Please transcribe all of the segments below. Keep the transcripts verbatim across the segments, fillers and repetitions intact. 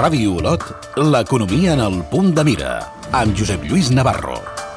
Ràdio Olot, l'economia en el punt de mira, amb Josep Lluís Navarro.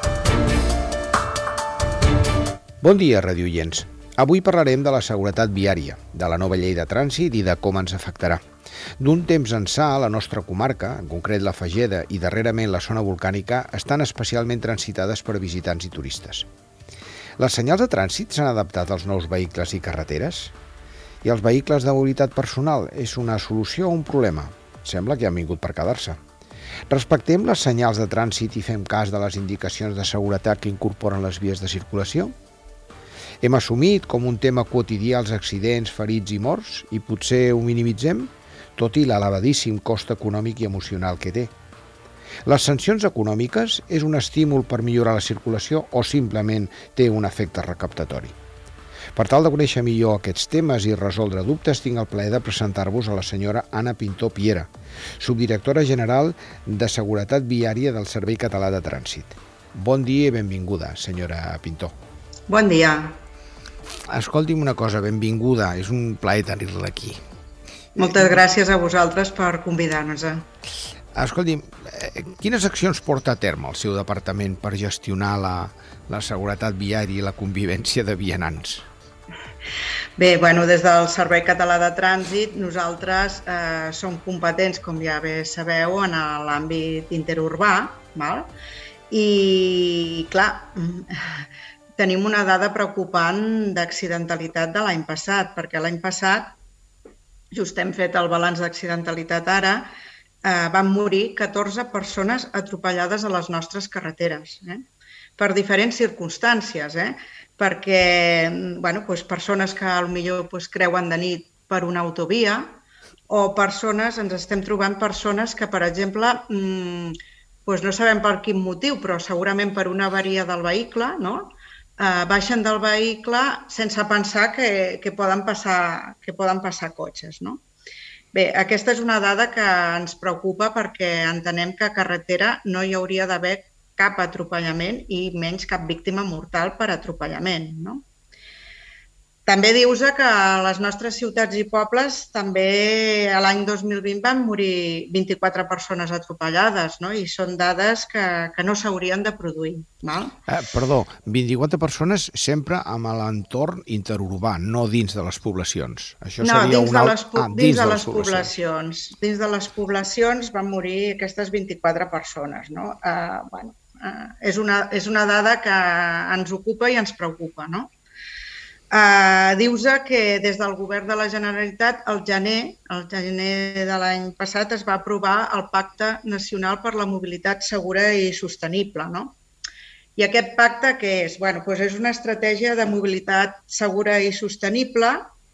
Bon dia, radioients. Avui parlarem de la seguretat viària, de la nova llei de trànsit i de com ens afectarà. D'un temps ençà, la nostra comarca, en concret la Fageda i darrerament la zona volcànica, estan especialment transitades per visitants i turistes. Les senyals de trànsit s'han adaptat als nous vehicles i carreteres? I els vehicles de mobilitat personal és una solució o un problema? Sembla que han vingut per quedar-se. Respectem les senyals de trànsit i fem cas de les indicacions de seguretat que incorporen les vies de circulació? Hem assumit com un tema quotidià els accidents, ferits i morts i potser ho minimitzem, tot i l'elevadíssim cost econòmic i emocional que té. Les sancions econòmiques és un estímul per millorar la circulació o simplement té un efecte recaptatori? Per tal de conèixer millor aquests temes i resoldre dubtes, tinc el plaer de presentar-vos a la senyora Anna Pintó Piera, subdirectora general de Seguretat Viària del Servei Català de Trànsit. Bon dia i benvinguda, senyora Pintó. Bon dia. Escolti'm una cosa, benvinguda, és un plaer tenir-la aquí. Moltes gràcies a vosaltres per convidar-nos. Escolti'm, quines accions porta a terme el seu departament per gestionar la, la seguretat viària i la convivència de vianants? Bé, bueno, des del Servei Català de Trànsit nosaltres eh, som competents, com ja bé sabeu, en l'àmbit interurbà, val? I, clar, tenim una dada preocupant d'accidentalitat de l'any passat, perquè l'any passat, just hem fet el balanç d'accidentalitat ara, eh, van morir catorze persones atropellades a les nostres carreteres, eh? Per diferents circumstàncies, eh? Perquè bueno, doncs persones que potser creuen de nit per una autovia o persones, ens estem trobant persones que, per exemple, doncs no sabem per quin motiu, però segurament per una avaria del vehicle, no? eh, baixen del vehicle sense pensar que, que, poden passar, que poden passar cotxes, no? Bé, aquesta és una dada que ens preocupa perquè entenem que a carretera no hi hauria d'haver cap atropellament i menys cap víctima mortal per atropellament, no? També dius que a les nostres ciutats i pobles també l'any dos mil vint van morir vint-i-quatre persones atropellades, no? I són dades que, que no s'haurien de produir. Val? Eh, perdó, vint-i-quatre persones sempre amb l'entorn interurbà, no dins de les poblacions. Això no, seria dins, una... de les, ah, dins, dins de les poblacions. poblacions. Dins de les poblacions van morir aquestes vint-i-quatre persones, no? Eh, bueno, eh, és, una, és una dada que ens ocupa i ens preocupa, no? Uh, dius que des del Govern de la Generalitat, el gener, el gener de l'any passat, es va aprovar el Pacte Nacional per la Mobilitat Segura i Sostenible, no? I aquest pacte què és? Bueno, doncs és una estratègia de mobilitat segura i sostenible,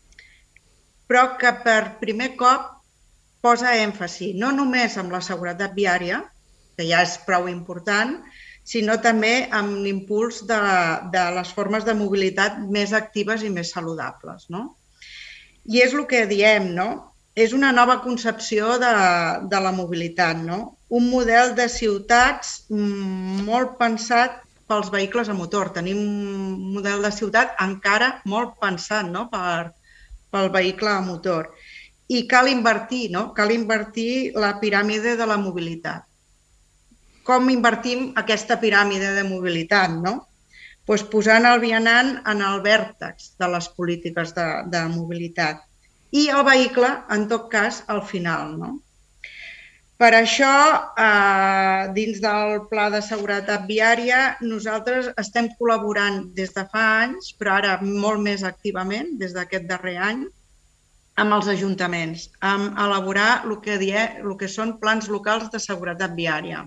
però que per primer cop posa èmfasi no només en la seguretat viària, que ja és prou important, sinó també amb l'impuls de, de les formes de mobilitat més actives i més saludables, no? I és el que diem, no? És una nova concepció de, de la mobilitat, no? Un model de ciutats molt pensat pels vehicles a motor. Tenim un model de ciutat encara molt pensat, no? per, pel vehicle a motor. I cal invertir, no? Cal invertir la piràmide de la mobilitat. Com invertim aquesta piràmide de mobilitat, no? Pues posant el vianant en el vèrtex de les polítiques de, de mobilitat i el vehicle, en tot cas, al final, no? Per això, eh, dins del Pla de Seguretat Viària, nosaltres estem col·laborant des de fa anys, però ara molt més activament, des d'aquest darrer any, amb els ajuntaments, amb elaborar el que, die, el que són plans locals de seguretat viària.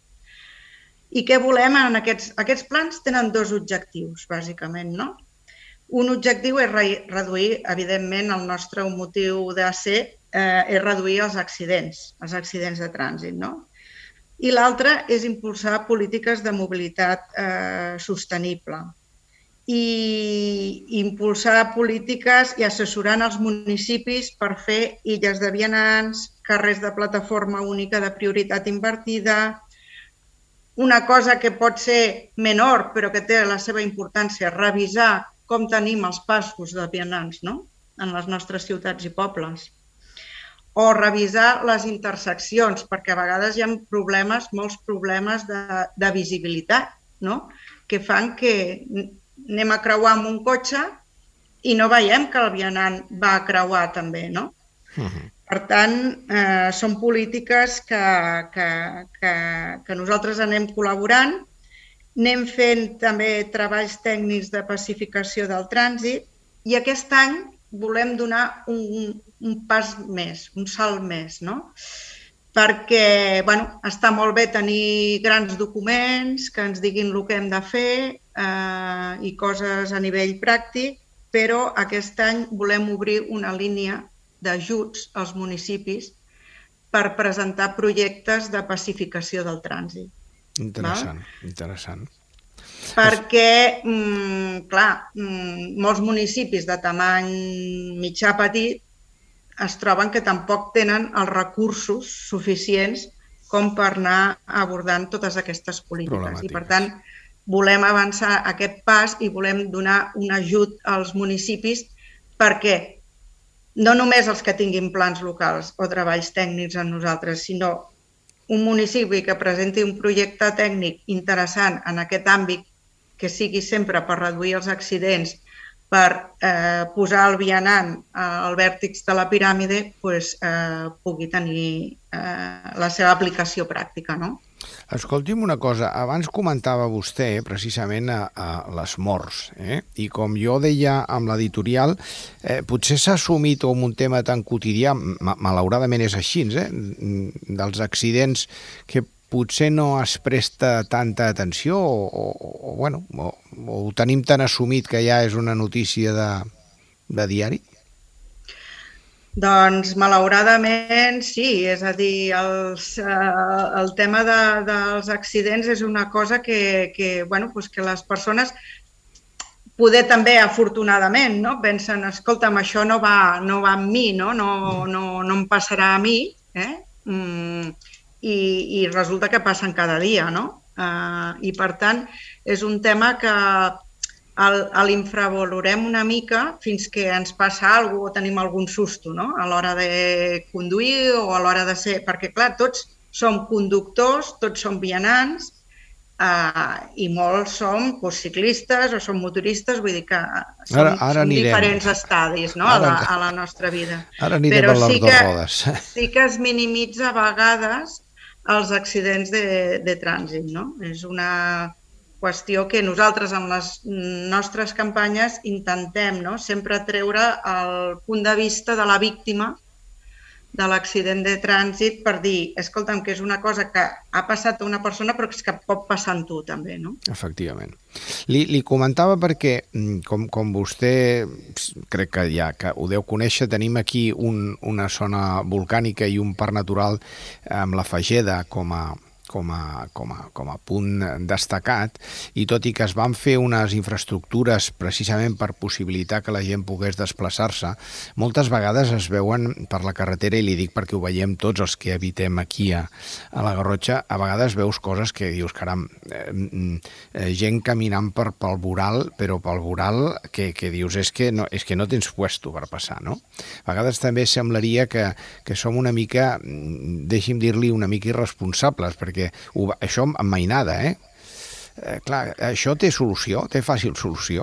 I què volem en aquests... Aquests plans tenen dos objectius, bàsicament, no? Un objectiu és re reduir, evidentment, el nostre motiu de ser eh, és reduir els accidents, els accidents de trànsit, no? I l'altre és impulsar polítiques de mobilitat eh, sostenible i impulsar polítiques i assessorant els municipis per fer illes de vianants, carrers de plataforma única de prioritat invertida. Una cosa que pot ser menor, però que té la seva importància, revisar com tenim els passos de vianants, no? En les nostres ciutats i pobles. o revisar les interseccions, perquè a vegades hi ha problemes, molts problemes de, de visibilitat, no? Que fan que anem a creuar amb un cotxe i no veiem que el vianant va a creuar també, no? Uh-huh. Per tant, eh, són polítiques que, que, que, que nosaltres anem col·laborant, anem fent també treballs tècnics de pacificació del trànsit i aquest any volem donar un, un pas més, un salt més, no? Perquè, bueno, està molt bé tenir grans documents que ens diguin el que hem de fer eh, i coses a nivell pràctic, però aquest any volem obrir una línia d'ajuts als municipis per presentar projectes de pacificació del trànsit. Interessant, val? Interessant. Perquè, mm, clar, mm, molts municipis de tamany mitjà-petit es troben que tampoc tenen els recursos suficients com per anar abordant totes aquestes polítiques. I, per tant, volem avançar aquest pas i volem donar un ajut als municipis perquè no només els que tinguin plans locals o treballs tècnics amb nosaltres, sinó un municipi que presenti un projecte tècnic interessant en aquest àmbit que sigui sempre per reduir els accidents, per eh, posar el vianant al vèrtex de la piràmide, doncs, eh, pugui tenir eh, la seva aplicació pràctica, no? Escolti'm una cosa, abans comentava vostè precisament a, a les morts, eh? I com jo deia amb l'editorial, eh, potser s'ha assumit com un tema tan quotidià, malauradament és així, eh? Dels accidents que potser no es presta tanta atenció o, o, o, bueno, o, o ho tenim tan assumit que ja és una notícia de, de diari? Doncs, malauradament, sí. És a dir, els, eh, el tema de, dels accidents és una cosa que, que, bueno, doncs que les persones, poder també, afortunadament, no? Pensen, escolta'm, això no va, no va amb mi, no? No, no, no em passarà a mi, eh? Mm, i, i resulta que passen cada dia, no? Uh, I, per tant, és un tema que l'infravalorem una mica fins que ens passa alguna cosa o tenim algun susto, no? A l'hora de conduir o a l'hora de ser... Perquè, clar, tots som conductors, tots som vianants eh, i molts som doncs, ciclistes o som motoristes, vull dir que som, ara, ara som diferents estadis, no? ara, a, la, a la nostra vida. Ara anirem Però a les sí dues rodes. Sí que es minimitza a vegades els accidents de, de trànsit, no? És una qüestió que nosaltres en les nostres campanyes intentem, no? Sempre treure el punt de vista de la víctima de l'accident de trànsit per dir, escolta'm, que és una cosa que ha passat a una persona però que pot passar en tu també, no? Efectivament. Li, li comentava perquè, com, com vostè crec que ja que ho deu conèixer, tenim aquí un, una zona volcànica i un parc natural amb la Fageda com a Com a, com, a, com a punt destacat, i tot i que es van fer unes infraestructures precisament per possibilitar que la gent pogués desplaçar-se, moltes vegades es veuen per la carretera, i li dic perquè ho veiem tots els que habitem aquí a, a la Garrotxa, a vegades veus coses que dius, caram, eh, eh, gent caminant per, pel voral, però pel voral que, que dius, és que, no, és que no tens puesto per passar, no? A vegades també semblaria que, que som una mica, deixi'm dir-li, una mica irresponsables, perquè perquè ho, això amb mainada, eh? eh? Clar, això té solució? Té fàcil solució?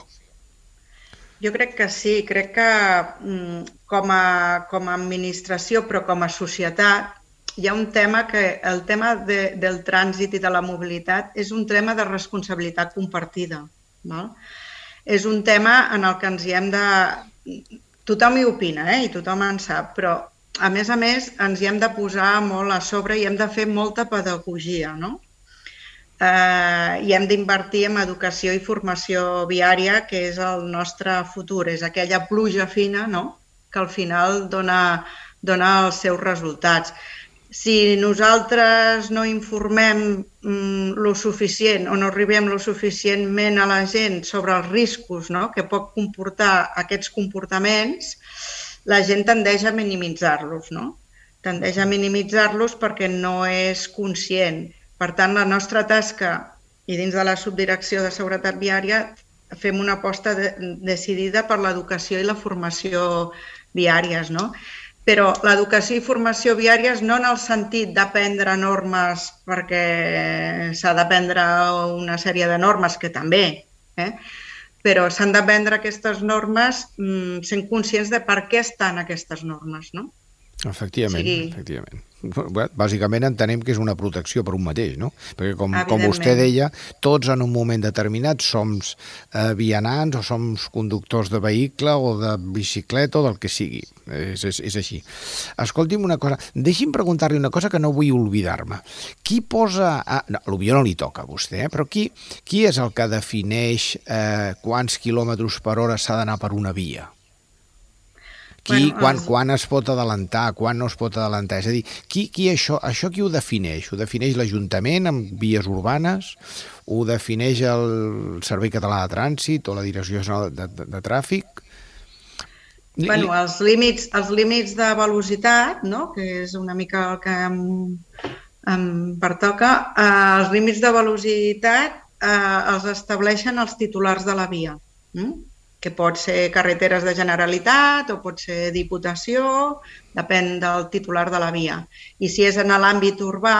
Jo crec que sí. Crec que com a, com a administració, però com a societat, hi ha un tema que el tema de, del trànsit i de la mobilitat és un tema de responsabilitat compartida. Val? És un tema en el que ens hi hem de... Tothom hi opina, eh? I tothom en sap, però a més a més, ens hi hem de posar molt a sobre i hem de fer molta pedagogia, no? Eh, I hem d'invertir en educació i formació viària, que és el nostre futur, és aquella pluja fina, no? Que al final dona, dona els seus resultats. Si nosaltres no informem mm, lo suficient o no arribem lo suficientment a la gent sobre els riscos, no? Que pot comportar aquests comportaments, la gent tendeix a minimitzar-los, no? Tendeix a minimitzar-los perquè no és conscient. Per tant, la nostra tasca, i dins de la Subdirecció de Seguretat Viària, fem una aposta de, decidida per l'educació i la formació viàries, no? Però l'educació i formació viàries no en el sentit d'aprendre normes perquè s'ha d'aprendre una sèrie de normes, que també, eh? Però s'han d'aprendre aquestes normes mmm, sent conscients de per què estan aquestes normes, no? Efectivament, sí. efectivament. Bàsicament entenem que és una protecció per un mateix, no? Perquè com, com vostè deia, tots en un moment determinat som eh, vianants o som conductors de vehicle o de bicicleta o del que sigui. És, és, és així. Escolti'm una cosa, deixi'm preguntar-li una cosa que no vull oblidar-me. Qui posa... Ah, no, l'avió no li toca a vostè, eh? Però qui, qui és el que defineix eh, quants quilòmetres per hora s'ha d'anar per una via? Qui, bueno, quan, els... quan es pot adelantar, quan no es pot adelantar? És a dir, qui, qui això, això qui ho defineix? Ho defineix l'Ajuntament amb vies urbanes? Ho defineix el Servei Català de Trànsit o la Direcció General de, de, de Tràfic? Bueno, els límits, els límits de velocitat, no? Que és una mica el que em, em pertoca, eh, els límits de velocitat eh, els estableixen els titulars de la via. Mm? Que pot ser carreteres de Generalitat o pot ser Diputació, depèn del titular de la via. I si és en l'àmbit urbà,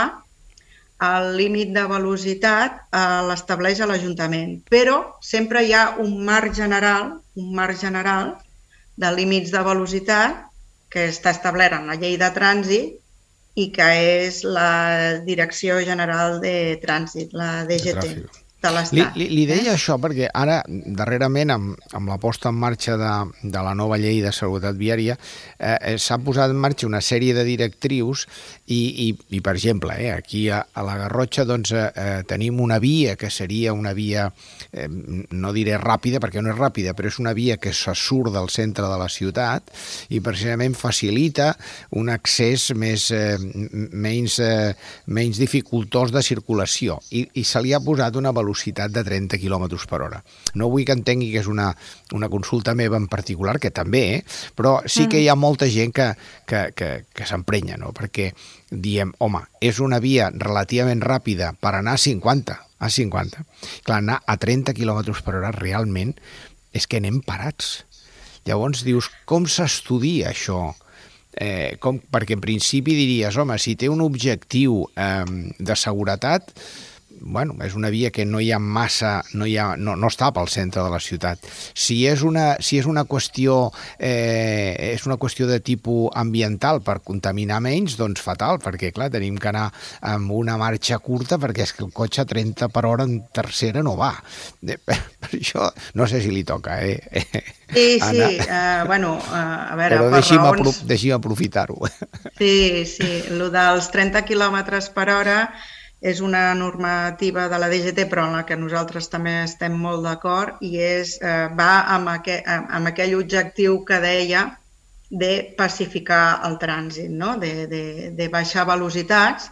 el límit de velocitat eh, l'estableix a l'Ajuntament. Però sempre hi ha un marc general, un marc general de límits de velocitat que està establert en la llei de trànsit i que és la Direcció General de Trànsit, la D G T. Li, li, li deia eh? això perquè ara, darrerament, amb, amb la posta en marxa de, de la nova llei de seguretat viària, eh, s'ha posat en marxa una sèrie de directrius i, i, i per exemple, eh, aquí a, a la Garrotxa doncs, eh, tenim una via que seria una via, eh, no diré ràpida perquè no és ràpida, però és una via que se surt del centre de la ciutat i precisament facilita un accés més, eh, menys, eh, menys dificultós de circulació i, i se li ha posat una velocitat velocitat de trenta quilòmetres per hora. No vull que entengui que és una, una consulta meva en particular, que també, eh? Però sí que hi ha molta gent que, que, que, que s'emprenya, no? Perquè diem, home, és una via relativament ràpida per anar a cinquanta, a cinquanta. Clar, anar a trenta quilòmetres per hora realment és que anem parats. Llavors dius, com s'estudia això? Eh, com, perquè en principi diries, home, si té un objectiu eh, de seguretat, bueno, és una via que no hi ha massa, no, hi ha, no, no està pel centre de la ciutat. Si és una, si és una qüestió eh, és una qüestió de tipus ambiental per contaminar menys, doncs fatal, perquè clar, tenim que anar amb una marxa curta perquè és que el cotxe a trenta per hora en tercera no va. Per això no sé si li toca, eh? Sí, sí, uh, bueno, uh, a veure, però per deixi'm, raons... apro deixi'm aprofitar-ho. Sí, sí, el dels trenta quilòmetres per hora és una normativa de la D G T, però en la que nosaltres també estem molt d'acord, i és, eh, va amb, aqu amb aquell objectiu que deia de pacificar el trànsit, no? de, de, de baixar velocitats.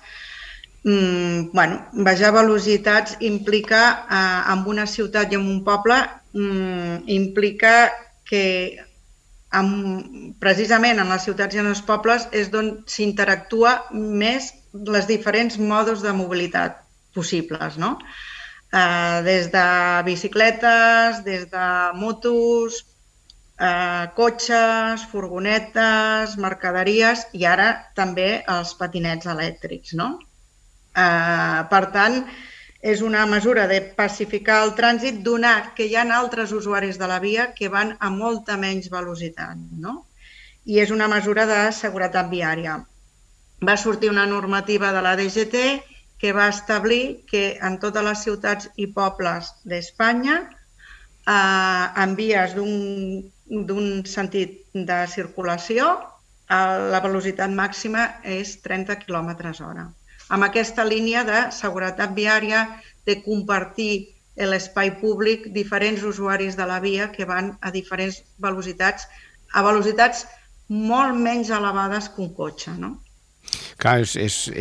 Mm, bueno, baixar velocitats implica, eh, en una ciutat i en un poble, mm, implica que amb, precisament en les ciutats i en els pobles és on s'interactua més les diferents modes de mobilitat possibles, no? Eh, des de bicicletes, des de motos, eh, cotxes, furgonetes, mercaderies i ara també els patinets elèctrics, no? Eh, per tant, és una mesura de pacificar el trànsit, donat que hi ha altres usuaris de la via que van a molta menys velocitat, no? I és una mesura de seguretat viària. Va sortir una normativa de la D G T que va establir que en totes les ciutats i pobles d'Espanya, eh, en vies d'un sentit de circulació, eh, la velocitat màxima és trenta quilòmetres hora. Amb aquesta línia de seguretat viària, de compartir l'espai públic, diferents usuaris de la via que van a diferents velocitats, a velocitats molt menys elevades que un cotxe, no? Clar, és, és, és,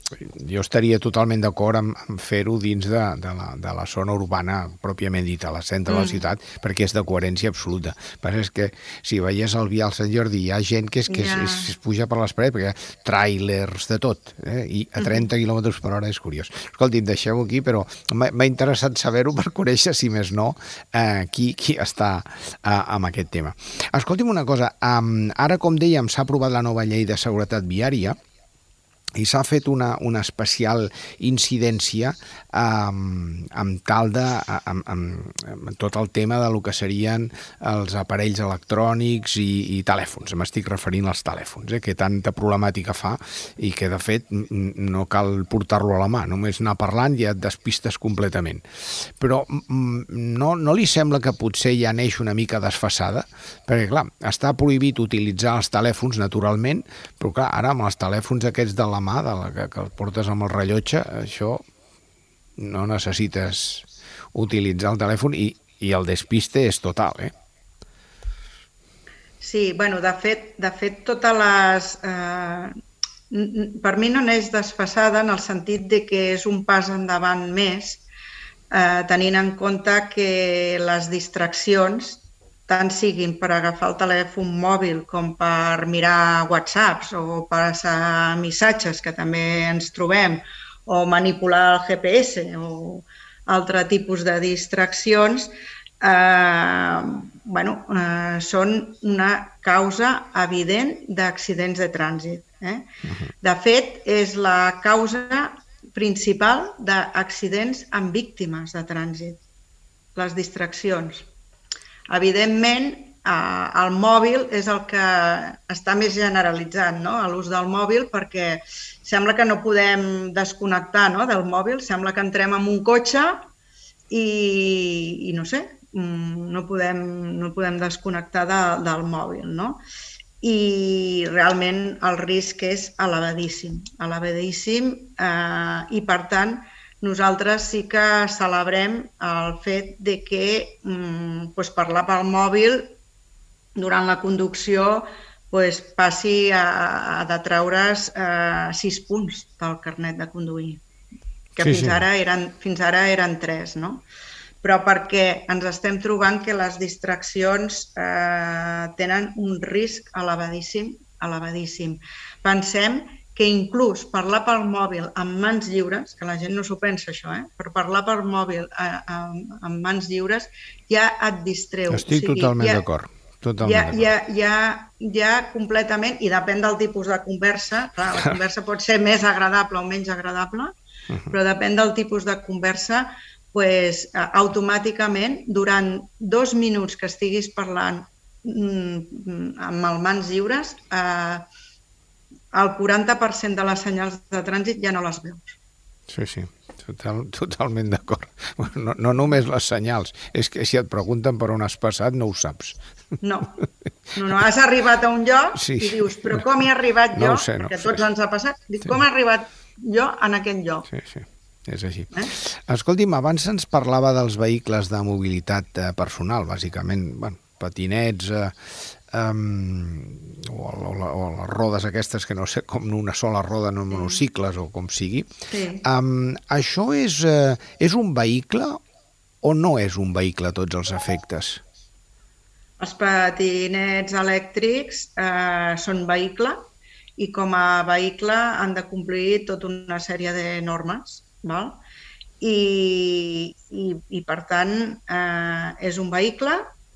jo estaria totalment d'acord amb, amb fer-ho dins de, de, la, de la zona urbana pròpiament dita, la centre mm. de la ciutat, perquè és de coherència absoluta. El que passa és que si veies el vial Sant Jordi hi ha gent que es, que yeah. es, es puja per les parets, perquè hi ha tràilers de tot, eh? I a trenta mm-hmm. quilòmetres per hora és curiós. Escolti'm, deixeu-ho aquí, però m'ha interessat saber-ho per conèixer, si més no, eh, qui, qui està eh, amb aquest tema. Escolti'm una cosa, eh, ara, com dèiem, s'ha aprovat la nova llei de seguretat viària, i s'ha fet una, una especial incidència amb, amb tal de, amb, amb, amb tot el tema de lo que serien els aparells electrònics i, i telèfons. M'estic referint als telèfons, eh, que tanta problemàtica fa i que, de fet, no cal portar-lo a la mà, només anar parlant i et despistes completament. Però no, no li sembla que potser ja neix una mica desfasada? Perquè, clar, està prohibit utilitzar els telèfons, naturalment, però, clar, ara amb els telèfons aquests de la mà, de la que, que el portes amb el rellotge, això no necessites utilitzar el telèfon i, i el despiste és total, eh? Sí, bueno, de fet, de fet totes les... Eh, per mi no n'és desfasada en el sentit de que és un pas endavant més, eh, tenint en compte que les distraccions, tant siguin per agafar el telèfon mòbil com per mirar whatsapps o passar missatges, que també ens trobem, o manipular el G P S o altre tipus de distraccions, eh, bueno, eh, són una causa evident d'accidents de trànsit. Eh? Uh-huh. De fet, és la causa principal d'accidents amb víctimes de trànsit, les distraccions. Evidentment, el mòbil és el que està més generalitzat, no? L'ús del mòbil, perquè sembla que no podem desconnectar, no? Del mòbil, sembla que entrem en un cotxe i, i no sé, no podem, no podem desconnectar de, del mòbil, no? I realment el risc és elevadíssim, elevadíssim eh, i, per tant, nosaltres sí que celebrem el fet de que mm, pues, parlar pel mòbil durant la conducció pues, passi a, a de treure's eh, sis punts pel carnet de conduir, que sí, fins, sí. Ara eren, fins ara eren tres, no? Però perquè ens estem trobant que les distraccions eh, tenen un risc elevadíssim, elevadíssim. Pensem que inclús parlar pel mòbil amb mans lliures, que la gent no s'ho pensa això, eh? Però parlar pel mòbil eh, amb, amb mans lliures ja et distreu. Estic o sigui, totalment ja, d'acord. Totalment ja, d'acord. Ja, ja, ja completament, i depèn del tipus de conversa, clar, la conversa pot ser més agradable o menys agradable, uh-huh. però depèn del tipus de conversa, pues, automàticament, durant dos minuts que estiguis parlant mm, amb els mans lliures, eh, el quaranta per cent de les senyals de trànsit ja no les veus. Sí, sí, total, totalment d'acord. No, no només les senyals, és que si et pregunten per on has passat no ho saps. No, no, no. Has arribat a un lloc sí. i dius, però com he arribat jo? No sé, no, perquè tots sí. ens ha passat. Dic, sí. Com he arribat jo en aquest lloc? Sí, sí. És així. Eh? Escolti'm, abans ens parlava dels vehicles de mobilitat personal, bàsicament, bueno, patinets, eh, um, o, o, o les rodes aquestes que no sé, com una sola roda, no monocicles o com sigui. Sí. Um, això és, uh, és un vehicle o no és un vehicle a tots els efectes? Els patinets elèctrics eh, són vehicle i com a vehicle han de complir tota una sèrie de normes. Val? I, i, i per tant eh, és un vehicle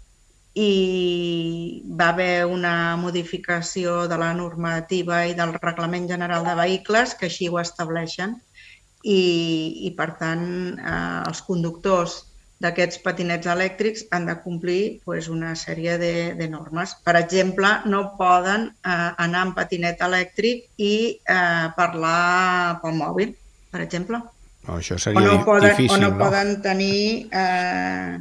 i va haver una modificació de la normativa i del Reglament General de Vehicles que així ho estableixen i, i per tant eh, els conductors d'aquests patinets elèctrics han de complir pues, una sèrie de, de normes. Per exemple, no poden eh, anar en patinet elèctric i eh, parlar pel mòbil, per exemple. No, això seria o no poden, difícil, o no, no? Poden tenir, eh,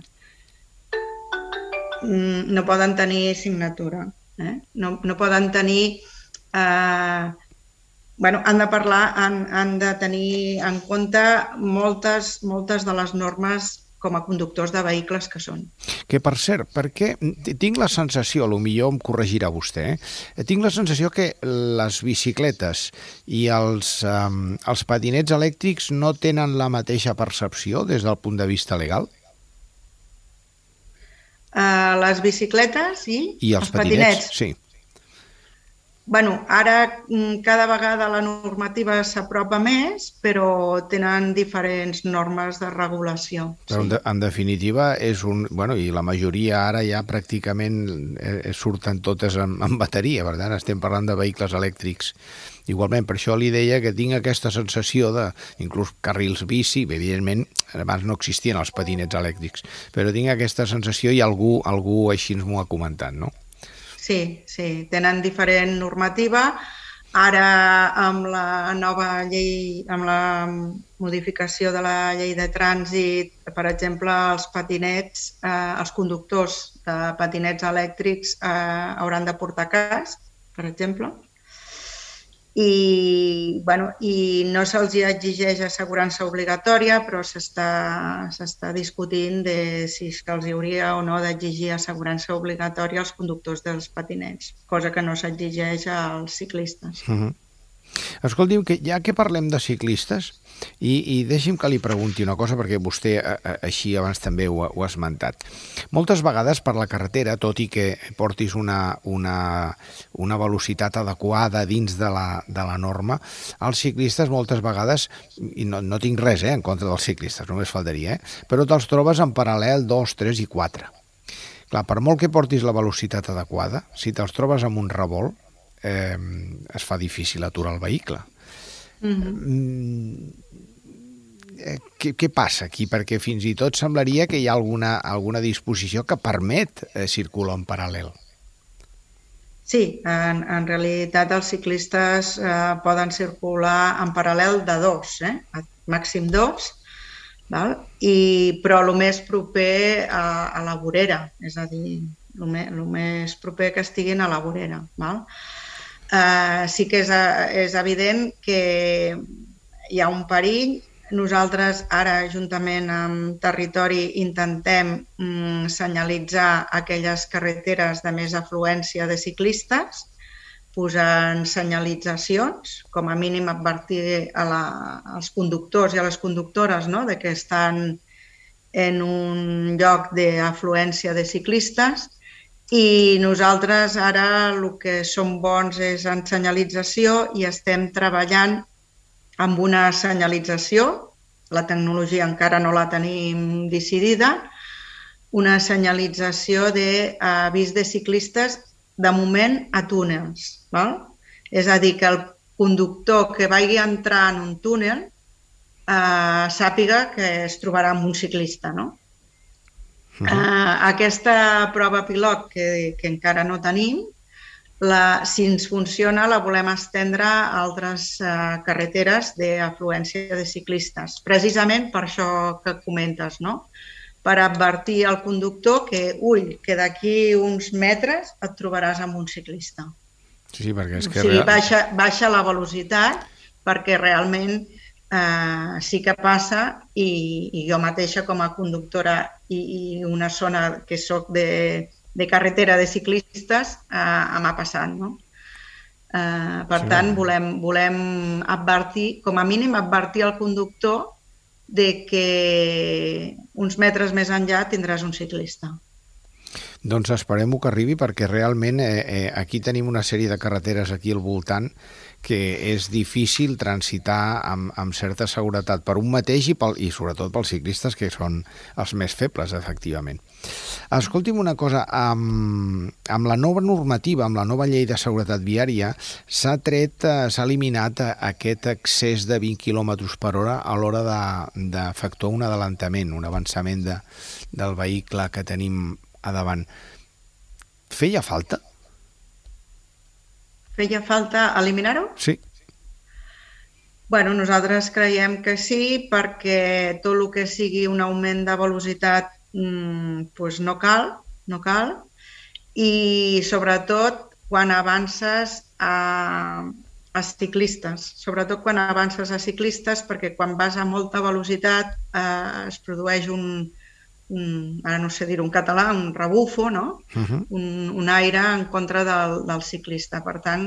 no poden tenir signatura. Eh? No, no poden tenir... Eh, bueno, han de parlar, han, han de tenir en compte moltes, moltes de les normes com a conductors de vehicles que són. Que, per cert, perquè tinc la sensació, potser em corregirà vostè, eh? tinc la sensació que les bicicletes i els, um, els patinets elèctrics no tenen la mateixa percepció des del punt de vista legal? Uh, les bicicletes i, I els, els patinets, patinets, sí. Bueno, ara cada vegada la normativa s'apropa més, però tenen diferents normes de regulació. Però sí. En definitiva, és un... Bueno, i la majoria ara ja pràcticament eh, surten totes en, en bateria, per tant, estem parlant de vehicles elèctrics. Igualment, per això li deia que tinc aquesta sensació de, inclús carrils bici, evidentment, abans no existien els patinets elèctrics, però tinc aquesta sensació i algú, algú així ens m'ho ha comentat, no? Sí, sí, tenen diferent normativa. Ara, amb la nova llei, amb la modificació de la llei de trànsit, per exemple, els patinets, eh, els conductors de patinets elèctrics eh, hauran de portar casc, per exemple, i, bueno, i no se'ls exigeix assegurança obligatòria, però s'està s'està discutint de si se'ls hauria o no d'exigir assegurança obligatòria als conductors dels patinets, cosa que no s'exigeix als ciclistes. Uh-huh. Escolti'm, que ja que parlem de ciclistes, i, i deixi'm que li pregunti una cosa, perquè vostè a, a, així abans també ho, ho ha esmentat. Moltes vegades per la carretera, tot i que portis una, una, una velocitat adequada dins de la, de la norma, els ciclistes moltes vegades, i no, no tinc res eh, en contra dels ciclistes, només faltaria, eh, però te'ls trobes en paral·lel dos, tres i quatre. Clar, per molt que portis la velocitat adequada, si te'ls trobes amb un revolt, eh, es fa difícil aturar el vehicle. Mm-hmm. Eh, què, què passa aquí? Perquè fins i tot semblaria que hi ha alguna, alguna disposició que permet eh, circular en paral·lel. Sí, en, en realitat els ciclistes eh, poden circular en paral·lel de dos, eh? Màxim dos, val? I, però el més proper a, a la vorera, és a dir, el més, el més proper que estiguin a la vorera. Val? Uh, sí que és, és evident que hi ha un perill. Nosaltres ara, juntament amb Territori, intentem mm, senyalitzar aquelles carreteres de més afluència de ciclistes, posant senyalitzacions, com a mínim advertir a la, als conductors i a les conductores, no?, de que estan en un lloc d'afluència de ciclistes. I nosaltres ara el que som bons és en senyalització i estem treballant amb una senyalització, la tecnologia encara no la tenim decidida, una senyalització d'avís de ciclistes de moment a túnels. Val? És a dir, que el conductor que vagi a entrar en un túnel eh, sàpiga que es trobarà amb un ciclista, no? Uh-huh. Uh, aquesta prova pilot que, que encara no tenim, la, si ens funciona la volem estendre a altres uh, carreteres d'afluència de ciclistes, precisament per això que comentes, no? Per advertir al conductor que, ull, que d'aquí uns metres et trobaràs amb un ciclista. Sí, sí, perquè és que... O sigui, baixa, baixa la velocitat perquè realment Uh, sí que passa i, i jo mateixa com a conductora i, i una zona que soc de, de carretera de ciclistes uh, m'ha passat, no? Uh, per sí, tant, no. volem, volem advertir, com a mínim advertir al conductor de que uns metres més enllà tindràs un ciclista. Doncs esperem-ho que arribi perquè realment eh, eh, aquí tenim una sèrie de carreteres aquí al voltant que és difícil transitar amb, amb certa seguretat per un mateix i, pel, i sobretot pels ciclistes que són els més febles, efectivament. Escolti'm una cosa, amb, amb la nova normativa, amb la nova llei de seguretat viària, s'ha tret, s'ha eliminat aquest excés de vint quilòmetres per hora a l'hora d'efectuar un adelantament, un avançament de, del vehicle que tenim a davant. Feia falta? Feia falta eliminar-ho? Sí. Bueno, nosaltres creiem que sí, perquè tot el que sigui un augment de velocitat mmm, pues no cal, no cal. I sobretot quan avances a, a ciclistes, sobretot quan avances a ciclistes, perquè quan vas a molta velocitat eh, es produeix un, ara no sé dir-ho en català, un rebufo, no? Uh-huh. un, un aire en contra del, del ciclista. Per tant,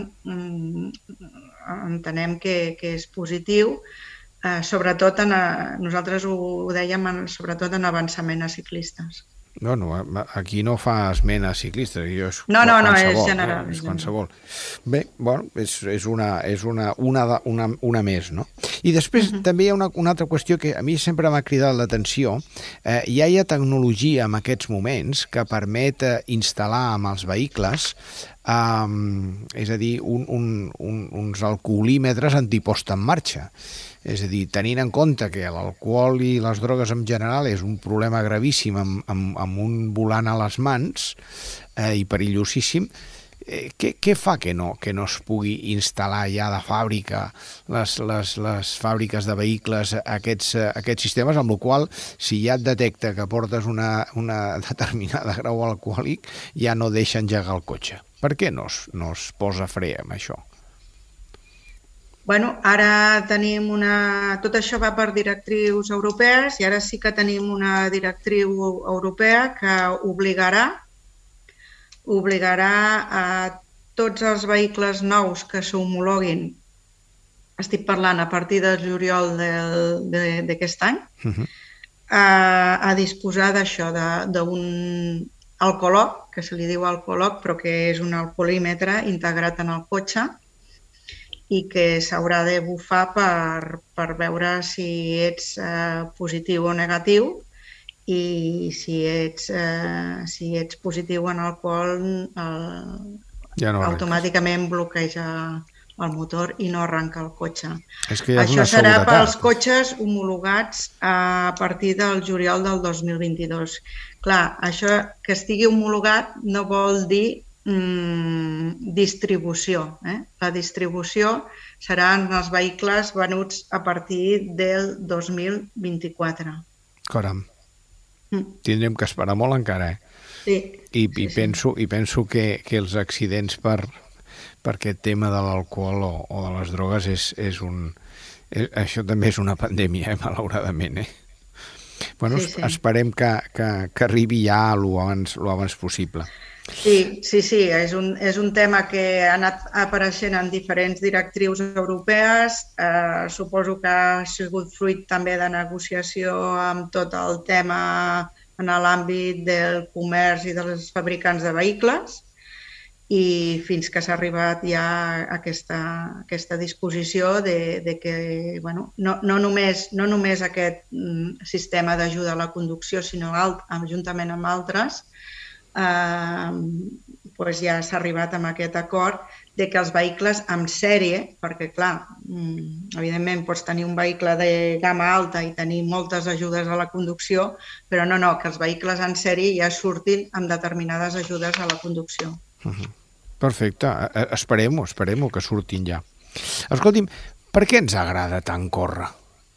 entenem que, que és positiu, eh, sobretot en, nosaltres ho, ho dèiem, en, sobretot en avançament a ciclistes. No, no, aquí no fa esment a ciclistes. Jo és no, no, no, és general. Eh? És qualsevol. Bé, bueno, és, és, una, és una, una, una, una més, no? I després uh-huh. també hi ha una, una altra qüestió que a mi sempre m'ha cridat l'atenció. Eh, ja hi ha tecnologia en aquests moments que permet eh, instal·lar amb els vehicles Um, és a dir, un, un, un, uns alcoholímetres antiposta en marxa. És a dir, tenint en compte que l'alcohol i les drogues en general és un problema gravíssim amb, amb, amb un volant a les mans eh, i perillosíssim, eh, què, què fa que no, que no es pugui instal·lar ja de fàbrica les, les, les fàbriques de vehicles aquests, aquests sistemes, amb el qual si ja et detecta que portes una, una determinada grau alcohòlic ja no deixa engegar el cotxe? Per què no es, no es posa fre amb això? Bueno, ara tenim una... Tot això va per directrius europees i ara sí que tenim una directriu europea que obligarà, obligarà a tots els vehicles nous que s'homologuin, estic parlant a partir de juliol d'aquest any, uh-huh. a, a disposar d'això, d'un alcoholog, que se li diu alcoholog, però que és un alcoholímetre integrat en el cotxe i que s'haurà de bufar per, per veure si ets eh, positiu o negatiu i si ets, eh, si ets positiu en alcohol eh, ja no automàticament bloqueja el motor i no arranca el cotxe. És que això serà pels cotxes homologats a partir del juliol del dos mil vint-i-dos. Clar, això que estigui homologat no vol dir mm, distribució. Eh? La distribució serà en els vehicles venuts a partir del dos mil vint-i-quatre. Caram. Mm. Tindrem que esperar molt encara, eh? Sí. I, sí, i, penso, sí. i penso que, que els accidents per, per aquest tema de l'alcohol o, o de les drogues és, és un... És, això també és una pandèmia, eh, malauradament, eh? Bueno, sí, sí. Esperem que, que, que arribi ja lo abans, lo abans possible. Sí, sí, sí, és un, és un tema que ha anat apareixent en diferents directrius europees. Eh, suposo que ha sigut fruit també de negociació amb tot el tema en l'àmbit del comerç i dels fabricants de vehicles i fins que s'ha arribat ja a aquesta, aquesta disposició de, de que bueno, no, no, només, no només aquest mm, sistema d'ajuda a la conducció, sinó alt, juntament amb altres, eh, doncs ja s'ha arribat amb aquest acord de que els vehicles amb sèrie, perquè clar, evidentment pots tenir un vehicle de gamma alta i tenir moltes ajudes a la conducció, però no, no, que els vehicles en sèrie ja surtin amb determinades ajudes a la conducció. Uh-huh. Perfecte, esperem-ho, esperem-ho que surtin ja. Escolti'm, per què ens agrada tant córrer?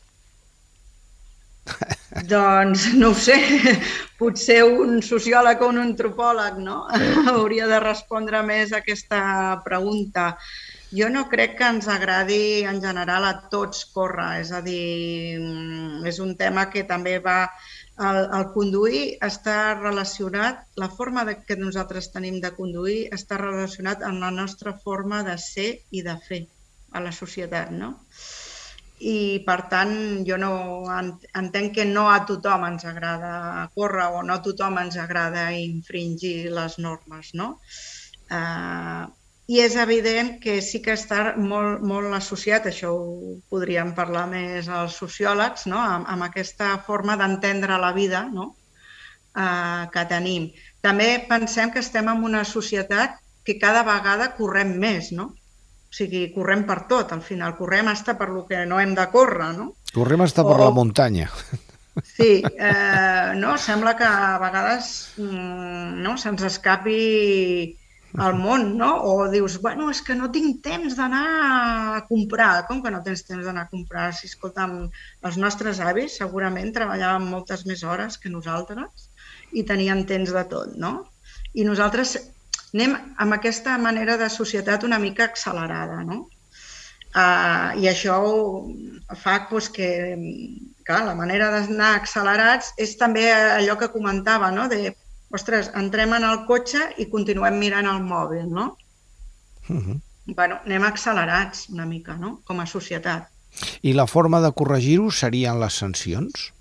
Doncs no ho sé, potser un sociòleg o un antropòleg, no? Hauria de respondre més a aquesta pregunta. Jo no crec que ens agradi en general a tots córrer, és a dir, és un tema que també va... El, el conduir està relacionat, la forma de, que nosaltres tenim de conduir està relacionat amb la nostra forma de ser i de fer a la societat, no? I, per tant, jo no entenc que no a tothom ens agrada córrer o no a tothom ens agrada infringir les normes, no? Uh, I és evident que sí que està molt, molt associat, això ho podríem parlar més als sociòlegs, no? amb, amb aquesta forma d'entendre la vida, no? uh, que tenim. També pensem que estem en una societat que cada vegada correm més, no? O sigui, correm per tot, al final. Correm hasta per lo que no hem de córrer, no? Correm hasta per o... la muntanya. Sí, eh, no? Sembla que a vegades mm, no? se'ns escapi al món, no? O dius, bueno, és que no tinc temps d'anar a comprar. Com que no tens temps d'anar a comprar? Si, escolta'm, els nostres avis segurament treballaven moltes més hores que nosaltres i tenien temps de tot, no? I nosaltres anem amb aquesta manera de societat una mica accelerada, no? Uh, I això fa pues, que, clar, la manera d'anar accelerats és també allò que comentava, no? De, ostres, entrem en el cotxe i continuem mirant el mòbil, no? Uh-huh. Bueno, anem accelerats una mica, no? Com a societat. I la forma de corregir-ho serien les sancions?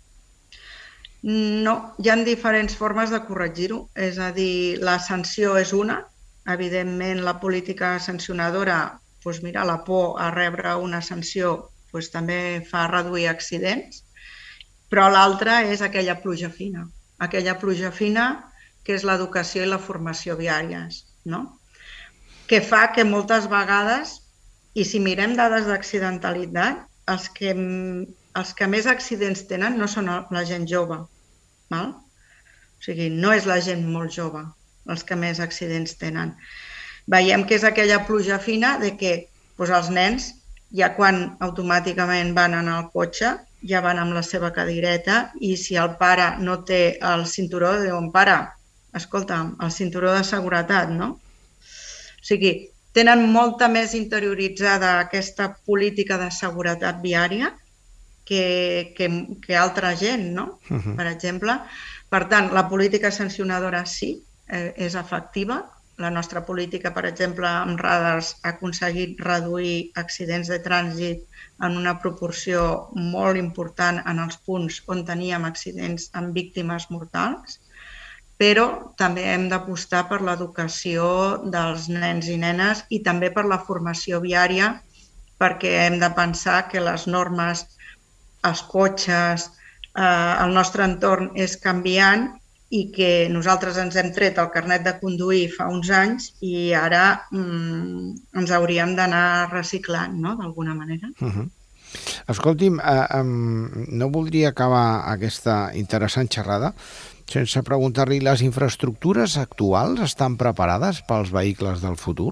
No, hi ha diferents formes de corregir-ho. És a dir, la sanció és una. Evidentment, la política sancionadora, doncs mira, la por a rebre una sanció doncs també fa reduir accidents, però l'altra és aquella pluja fina. Aquella pluja fina que és l'educació i la formació viàries, no? Que fa que moltes vegades, i si mirem dades d'accidentalitat, els que, els que més accidents tenen no són la gent jove. Val? O sigui, no és la gent molt jove els que més accidents tenen. Veiem que és aquella pluja fina de que doncs, els nens, ja quan automàticament van en el cotxe, ja van amb la seva cadireta i si el pare no té el cinturó, diuen, pare, escolta'm, el cinturó de seguretat, no? O sigui, tenen molta més interioritzada aquesta política de seguretat viària que, que, que altra gent, no? Uh-huh. Per exemple. Per tant, la política sancionadora sí, eh, és efectiva. La nostra política, per exemple, amb radars ha aconseguit reduir accidents de trànsit en una proporció molt important en els punts on teníem accidents amb víctimes mortals, però també hem d'apostar per l'educació dels nens i nenes i també per la formació viària, perquè hem de pensar que les normes, els cotxes, eh, el nostre entorn és canviant i que nosaltres ens hem tret el carnet de conduir fa uns anys i ara mm, ens hauríem d'anar reciclant, no?, d'alguna manera. Uh-huh. Escolti'm, eh, um, no voldria acabar aquesta interessant xerrada sense preguntar-li, les infraestructures actuals estan preparades pels vehicles del futur?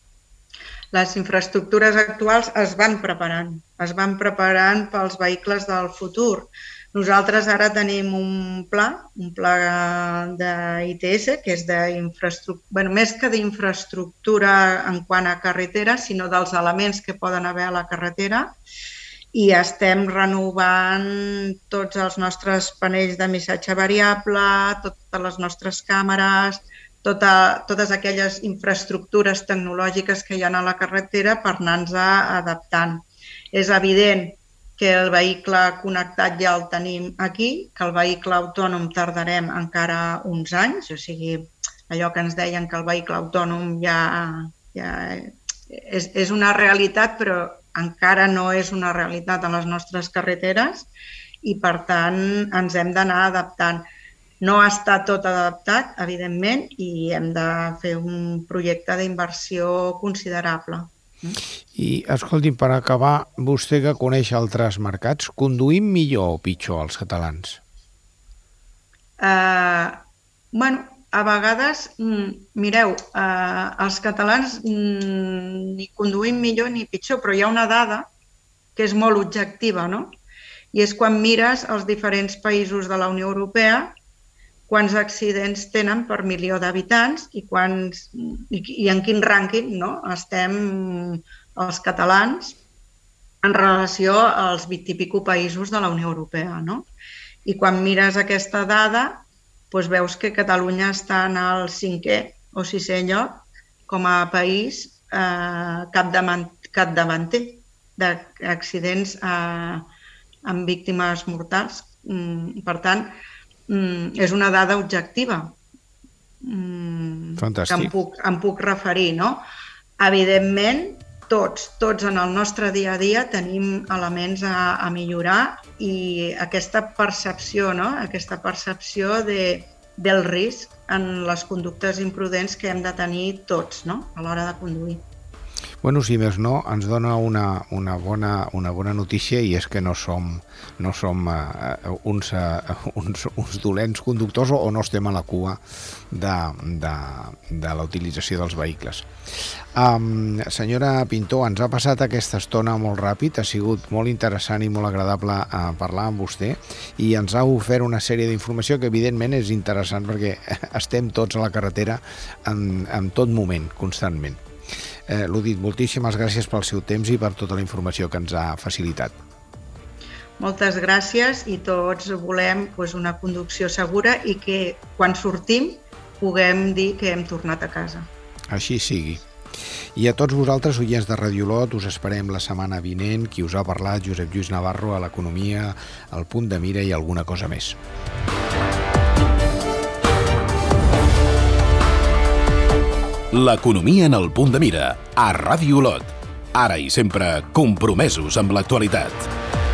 Les infraestructures actuals es van preparant, es van preparant pels vehicles del futur. Nosaltres ara tenim un pla, un pla d'I T S, que és d'infraestructura, bueno, més que d'infraestructura en quant a carretera, sinó dels elements que poden haver a la carretera, i estem renovant tots els nostres panells de missatge variable, totes les nostres càmeres, tota, totes aquelles infraestructures tecnològiques que hi ha a la carretera per anar-nos adaptant. És evident que el vehicle connectat ja el tenim aquí, que el vehicle autònom tardarem encara uns anys, o sigui, allò que ens deien que el vehicle autònom ja, ja és, és una realitat, però encara no és una realitat a les nostres carreteres i, per tant, ens hem d'anar adaptant. No està tot adaptat, evidentment, i hem de fer un projecte d'inversió considerable. I, escolti'm, per acabar, vostè que coneix altres mercats, conduïm millor o pitjor els catalans? Uh, bueno, a vegades, mireu, uh, els catalans mm, ni conduïm millor ni pitjor, però hi ha una dada que és molt objectiva, no? I és quan mires els diferents països de la Unió Europea, quants accidents tenen per milió d'habitants i, quants, i, i en quin rànquing, no, estem els catalans en relació als vint i pico països de la Unió Europea, no? I quan mires aquesta dada, doncs veus que Catalunya està en el cinquè o sisè lloc com a país eh, capdavanter d'accidents eh, amb víctimes mortals. Mm, per tant, mm, és una dada objectiva mm, que em puc, em puc referir, no? Evidentment, tots, tots en el nostre dia a dia tenim elements a, a millorar i aquesta percepció, no? Aquesta percepció de, del risc en les conductes imprudents que hem de tenir tots, no?, a l'hora de conduir. Bueno, si més no, ens dona una, una, bona, una bona notícia i és que no som, no som uh, uns, uh, uns, uns dolents conductors o, o no estem a la cua de, de, de la utilització dels vehicles. Um, senyora Pintó, ens ha passat aquesta estona molt ràpid, ha sigut molt interessant i molt agradable uh, parlar amb vostè i ens ha ofert una sèrie d'informació que evidentment és interessant perquè estem tots a la carretera en, en tot moment, constantment. Eh, l'ho dit, moltíssimes gràcies pel seu temps i per tota la informació que ens ha facilitat. Moltes gràcies i tots volem doncs, una conducció segura i que quan sortim puguem dir que hem tornat a casa. Així sigui. I a tots vosaltres, oients de Ràdio Olot, us esperem la setmana vinent. Qui us ha parlat, Josep Lluís Navarro, a l'Economia, al Punt de Mira i alguna cosa més. L'economia en el Punt de Mira, a Ràdio Olot. Ara i sempre compromesos amb l'actualitat.